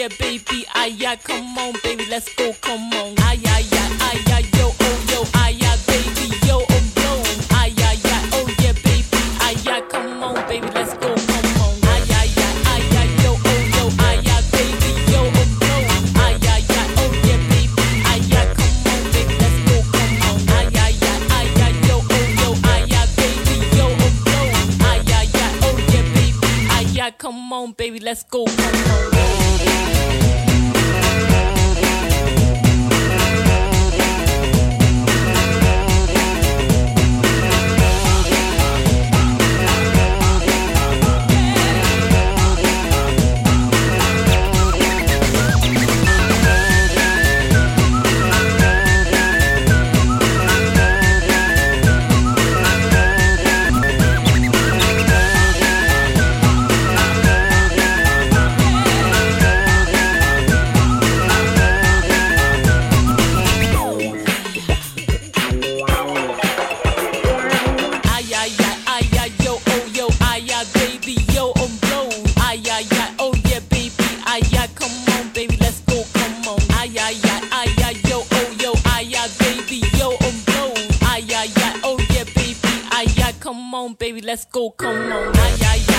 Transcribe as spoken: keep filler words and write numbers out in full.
yeah, baby, ay, yeah, come on, baby, let's go, come on. Ay, ay, ay, ay, ay, yo, oh, yo, ay, ay, baby, yo, I'm blown. Ay, ay, ay, oh, yeah, baby, ay, yeah, come on, baby, let's go, come on. Ay, ay, ay, ay, ay, yo, oh, yo, ay, ay, baby, yo, I'm blown. Ay, ay, ay, oh, yeah, baby, ay, yeah, come on, baby, let's go, come on. Ay, ay, ay, ay, ay, yo, oh, yo, ay, ay, baby, yo, I'm blown. Ay, ay, ay, oh, yeah, baby, ay, yeah, come on, baby, let's go, come on. Come on, baby, let's go, come on. Ay, ay, ay.